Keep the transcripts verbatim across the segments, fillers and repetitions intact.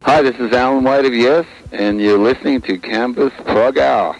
Hi, this is Alan White of Yes, and you're listening to Campus Prog Hour.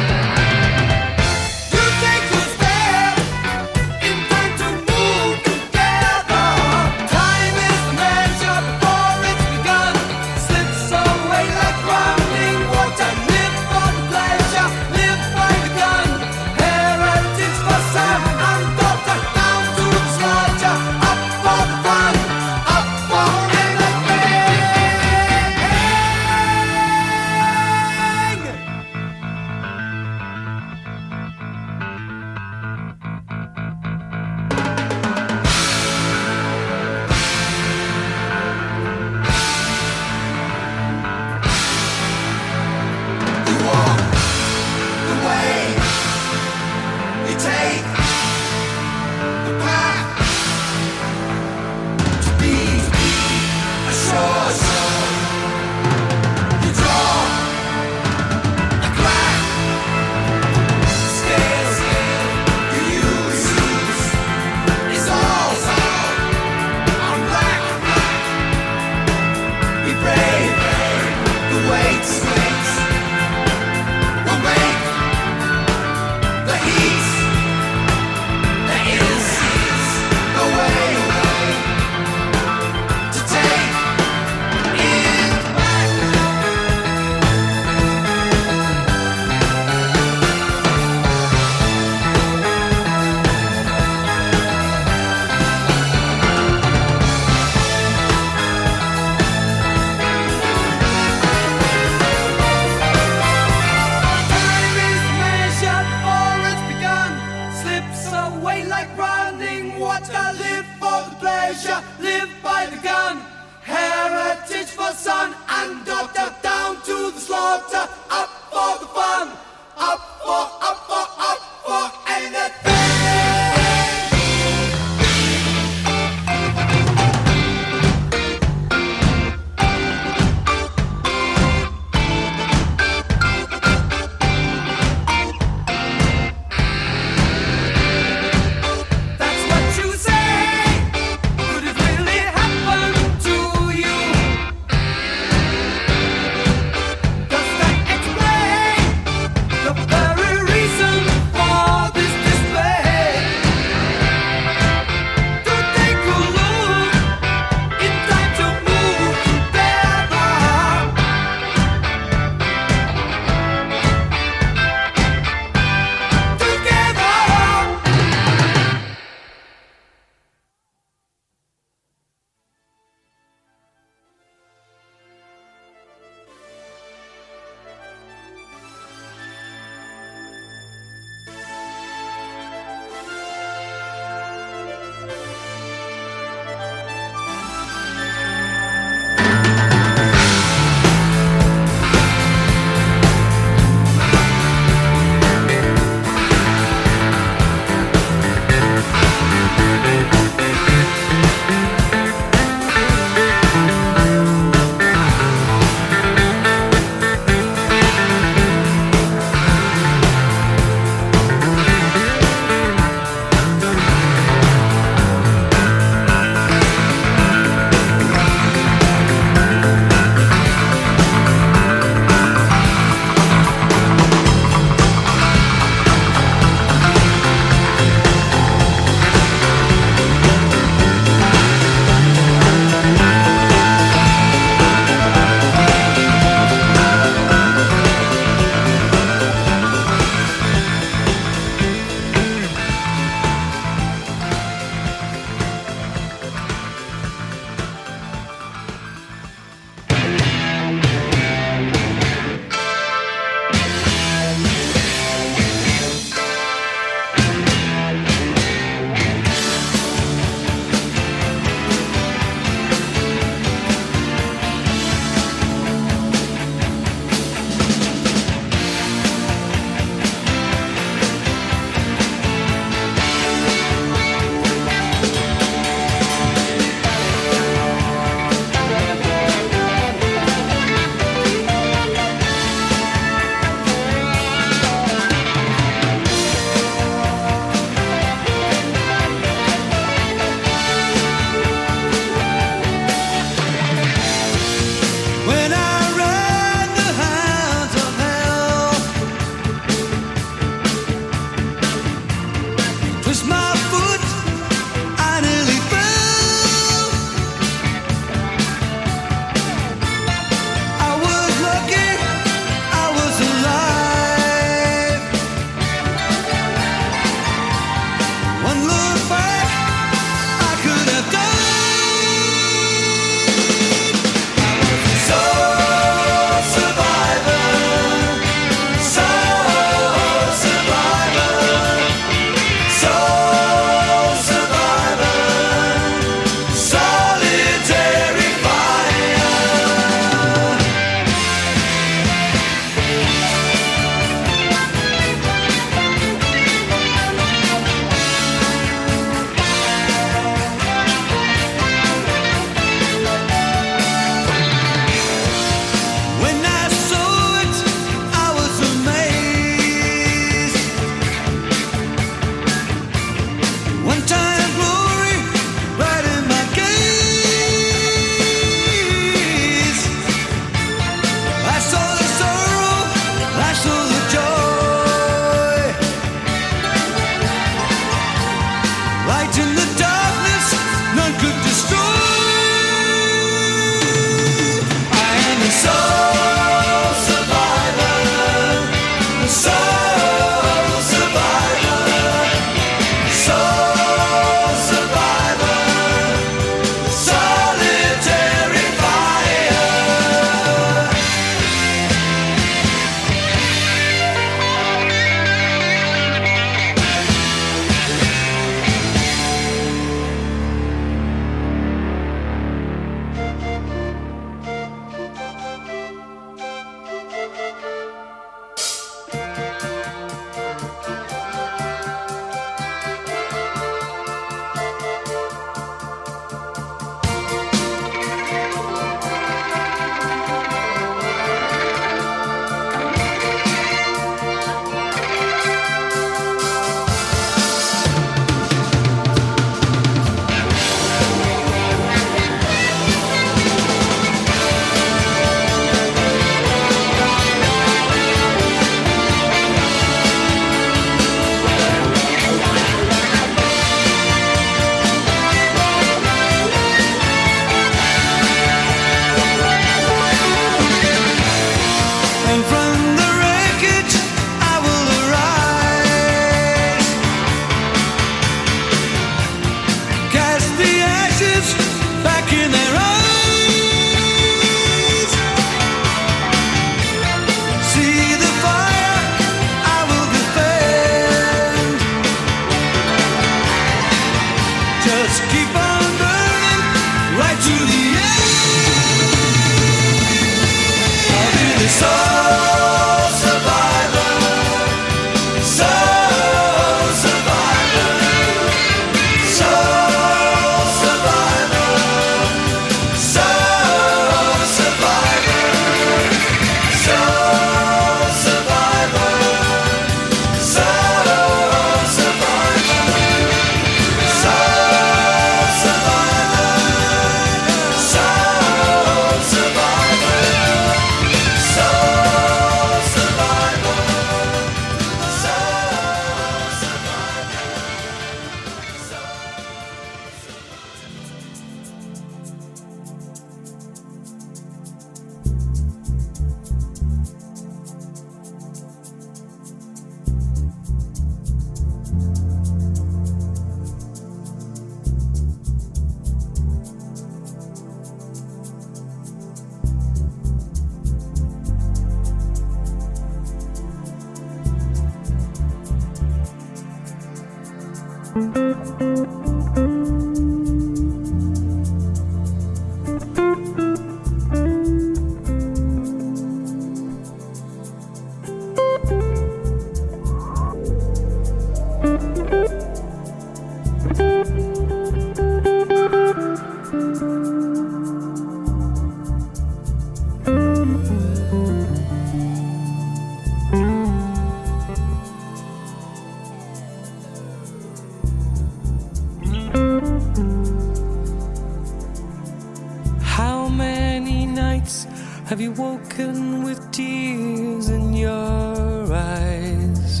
nights have you woken with tears in your eyes?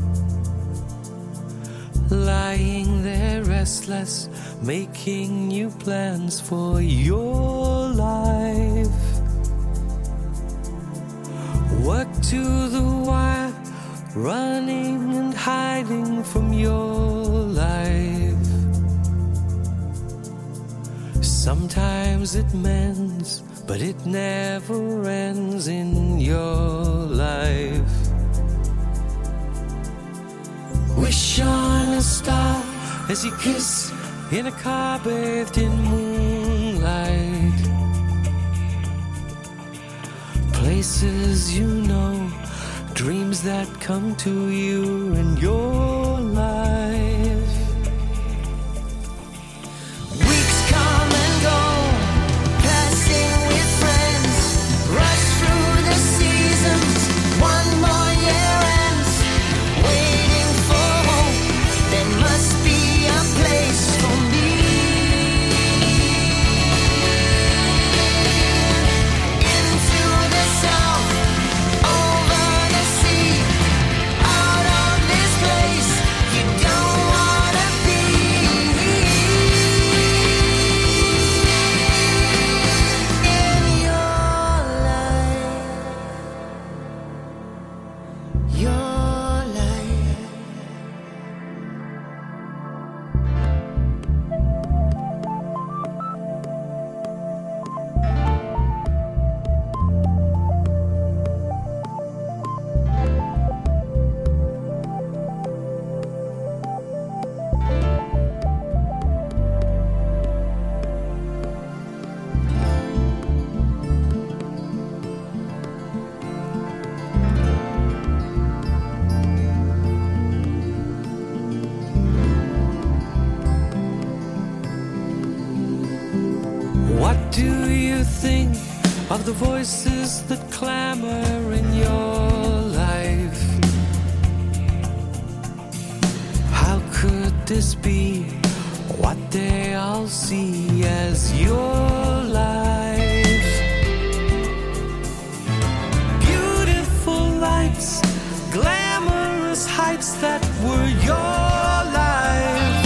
Lying there restless, making new plans for your life. Work to the wire, running and hiding from your life. Sometimes it mends, but it never ends in your life. Wish on a star as you kiss in a car bathed in moonlight. Places you know, dreams that come to you in your life. Weeks come and go, passing with friends, rush through the seasons, one more year ends, waiting for hope, there must be a place for me. Into the south, over the sea, out of this place you don't wanna be. In your life, your life. What do you think of the voices that clamor in your life? How could this be what they all see as your life? Beautiful lights, glamorous heights that were your life.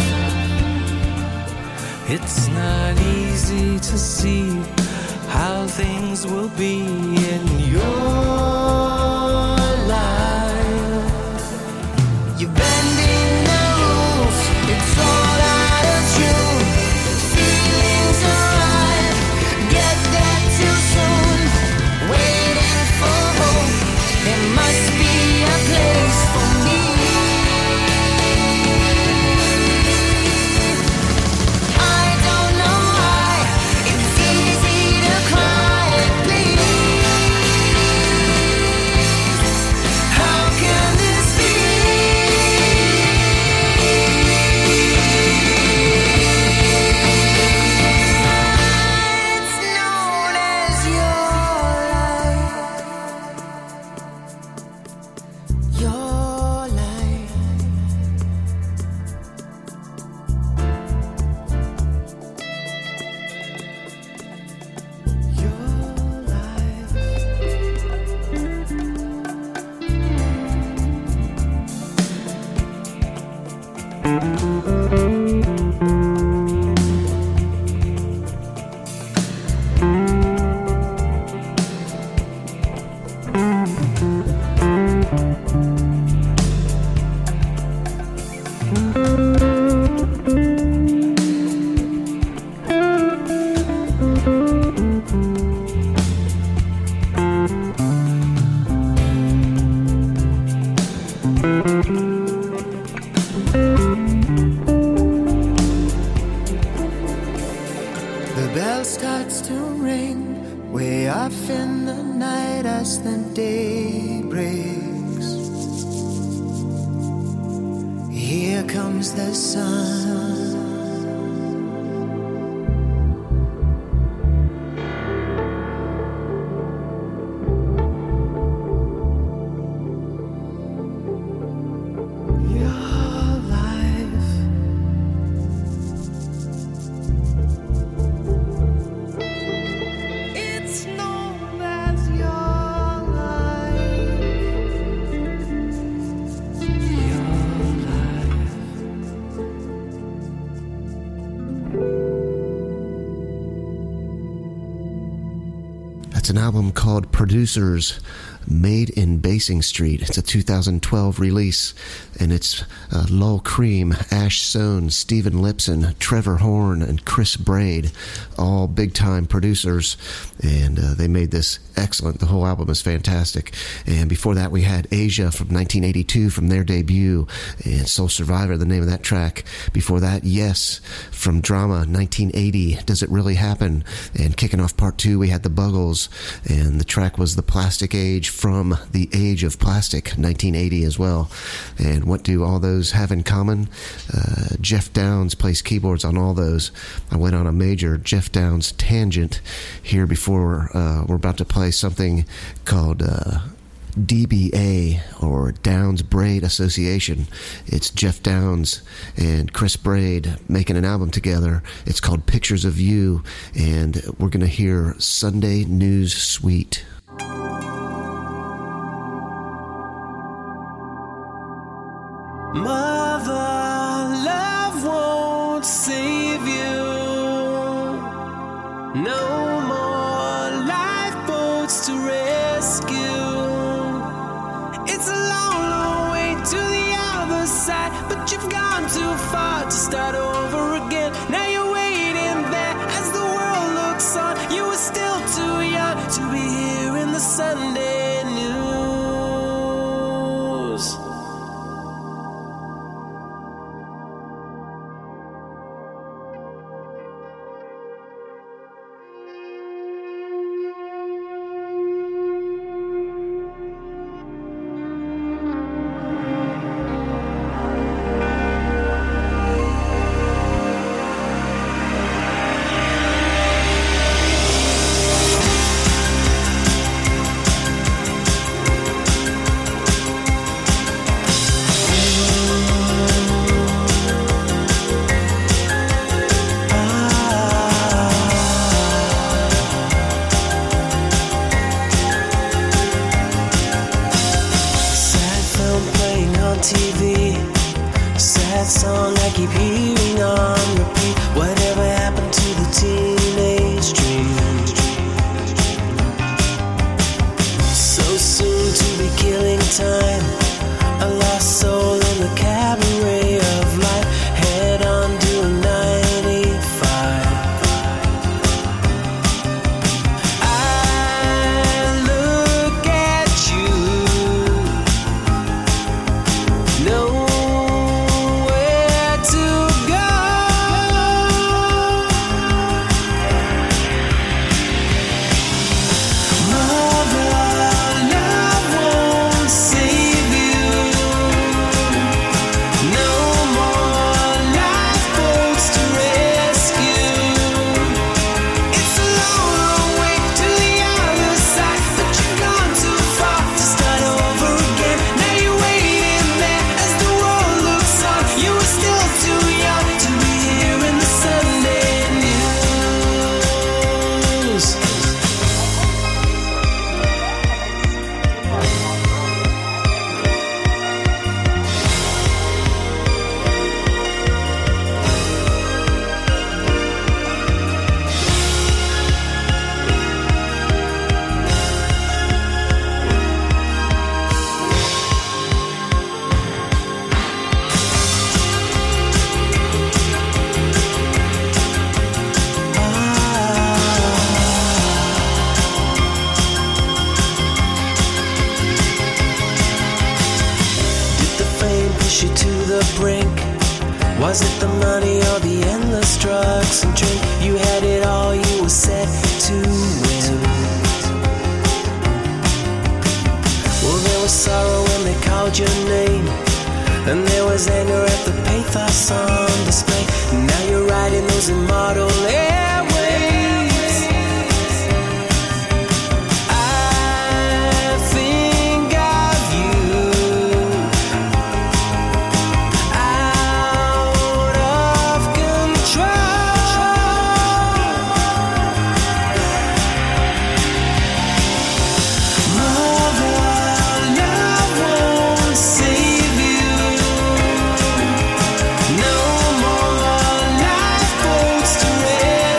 It's not easy to see how things will be in your life. You're bending the rules, it's all out of tune. Feelings arrive, get there too soon. Waiting for hope, there must be a place for me. I don't know why it's easy to cry, please. How can this be? It's known as your life, your life. Your life. The bell starts to ring way off in the night as the day breaks. Here comes the sun. Your life. It's no It's an album called Producers, Made in Basing Street. It's a two thousand twelve release, and it's uh, Lol Cream, Ash Sohn, Stephen Lipson, Trevor Horn, and Chris Braid, all big-time producers, and uh, they made this excellent. The whole album is fantastic. And before that, we had Asia from nineteen eighty-two from their debut, and Soul Survivor, the name of that track. Before that, Yes from Drama, nineteen eighty, Does It Really Happen? And kicking off part two, we had the Buggles, and the track was The Plastic Age from The Age of Plastic, nineteen eighty as well. And what do all those have in common? Uh, Jeff Downs plays keyboards on all those. I went on a major Jeff Downs tangent here before. Uh, we're about to play something called uh, D B A, or Downs Braid Association. It's Jeff Downs and Chris Braid making an album together. It's called Pictures of You, and we're going to hear Sunday News Suite. Mother, love won't save you. No more lifeboats to rescue. It's a long, long way to the other side, but you've gone too far to start over again. Now you're waiting there as the world looks on. You were still too young to be here in the Sunday news. Was it the money or the endless drugs and drink? You had it all, you were set to win. Well, there was sorrow when they called your name, and there was anger at the pathos on display. Now you're riding those immortal airwaves. I think of you out of control. Mother, love won't save you. No more lifeboats to rescue.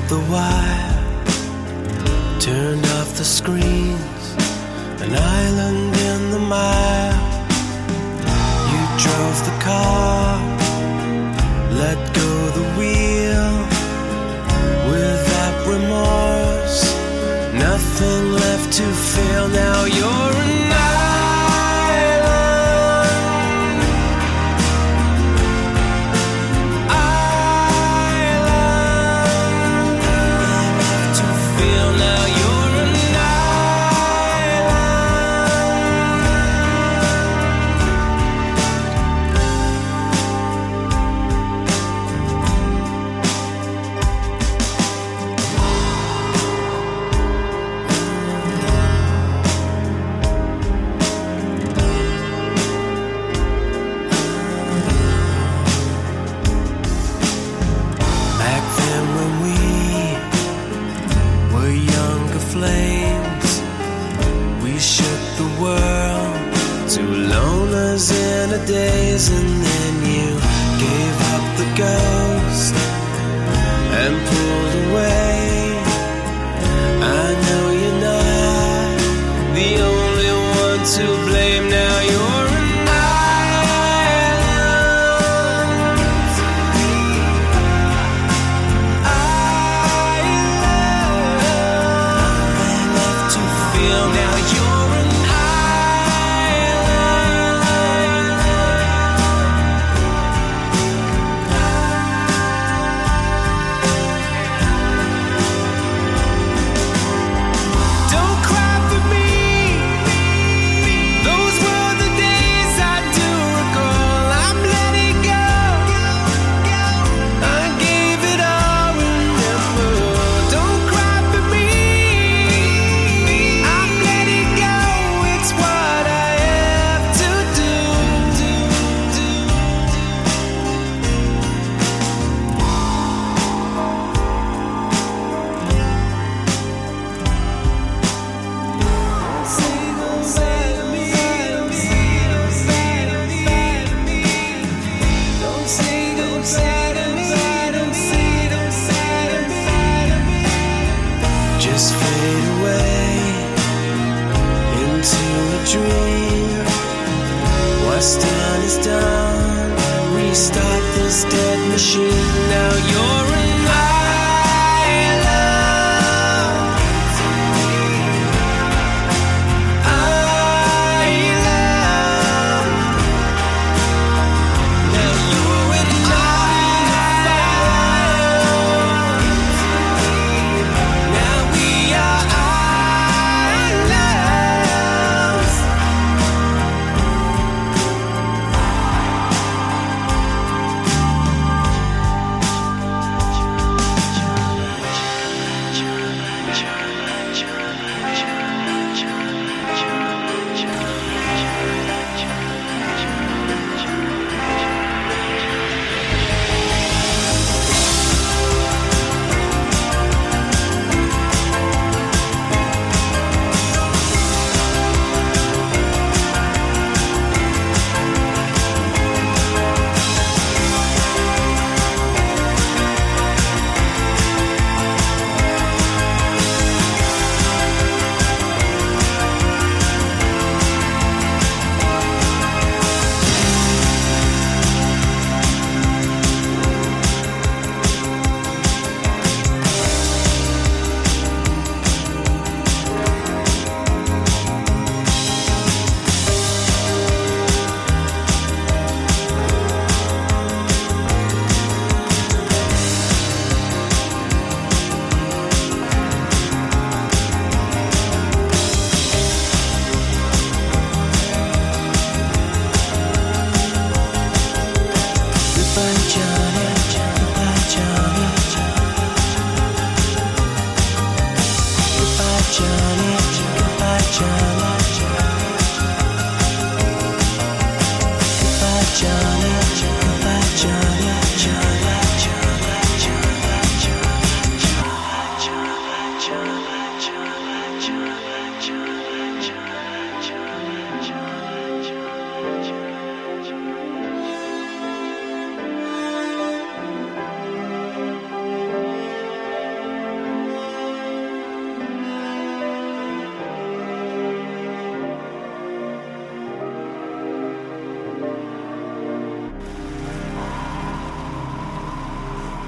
the wire, turned off the screens, an island in the mire. You drove the car, let go the wheel, without remorse, nothing left to feel. Now you're an days, and then you gave up the ghost and pulled away. I know you're not the only one to blame. Now you're an island, island, nothing left to feel. Now you're an island.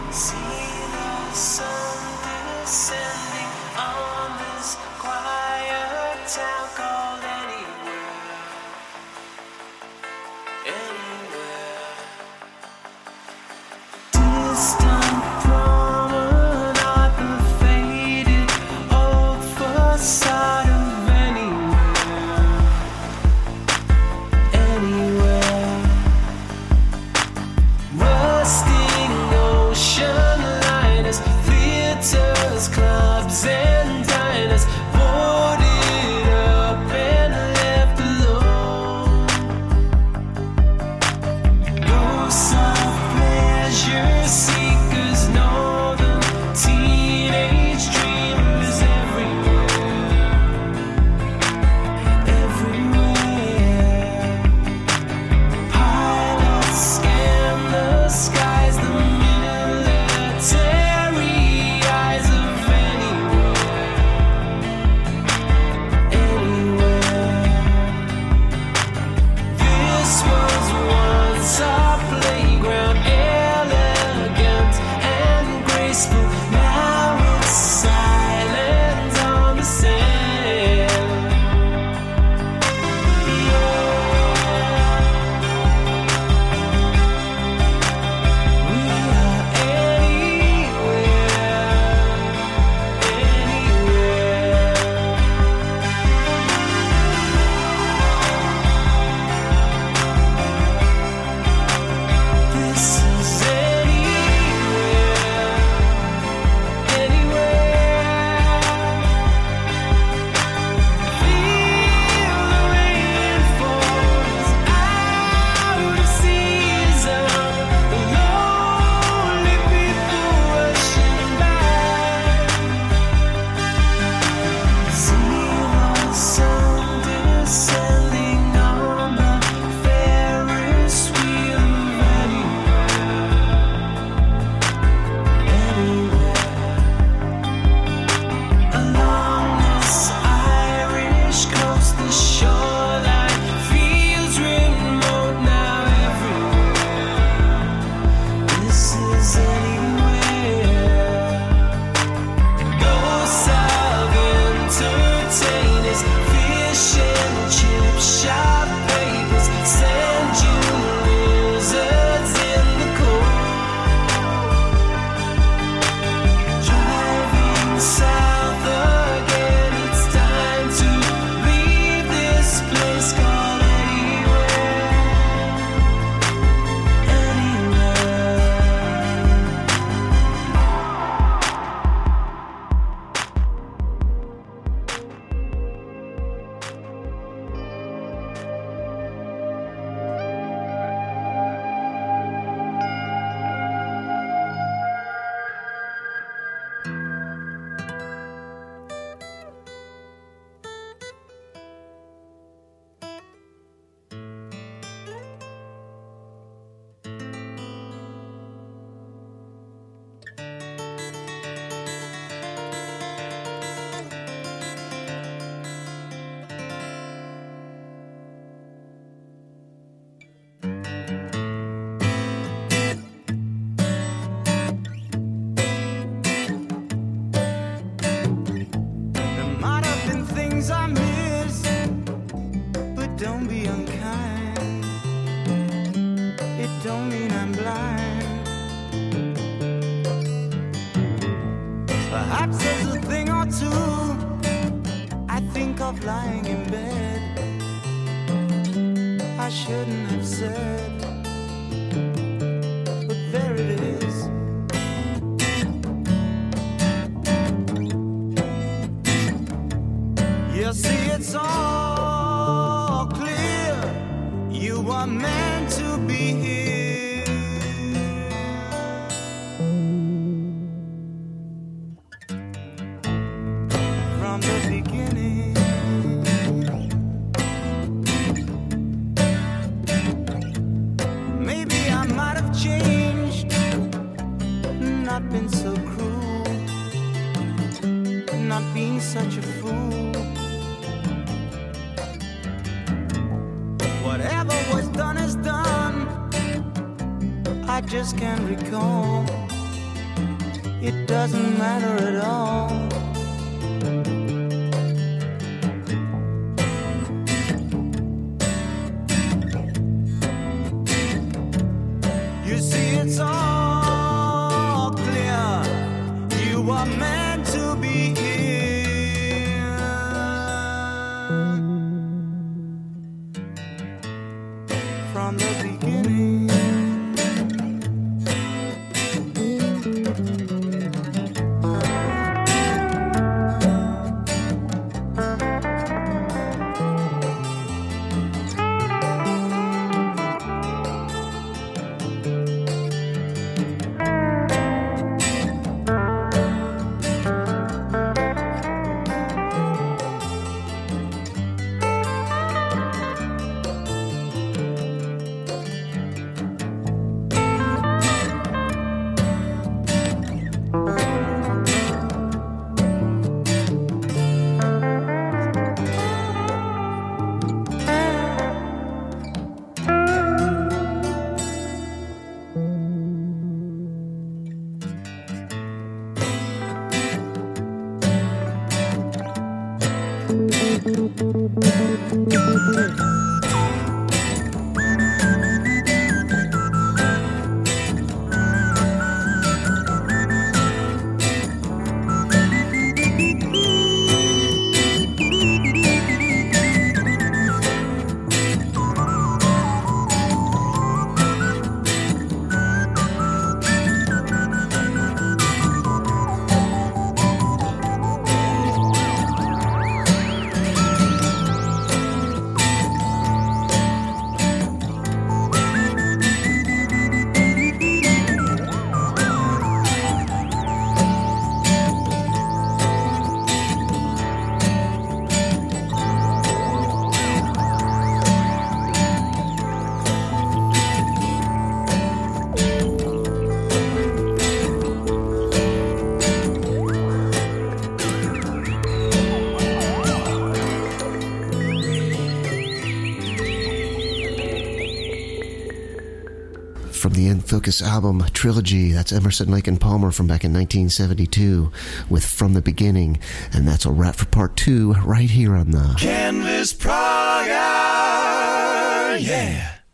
just can't recall it doesn't matter at all. You see, it's all clear. You are meant to be here from the beginning. From the In Focus album Trilogy, that's Emerson, Lake and Palmer from back in nineteen seventy-two with From the Beginning, and that's a wrap for part two right here on the Canvas Praga, yeah.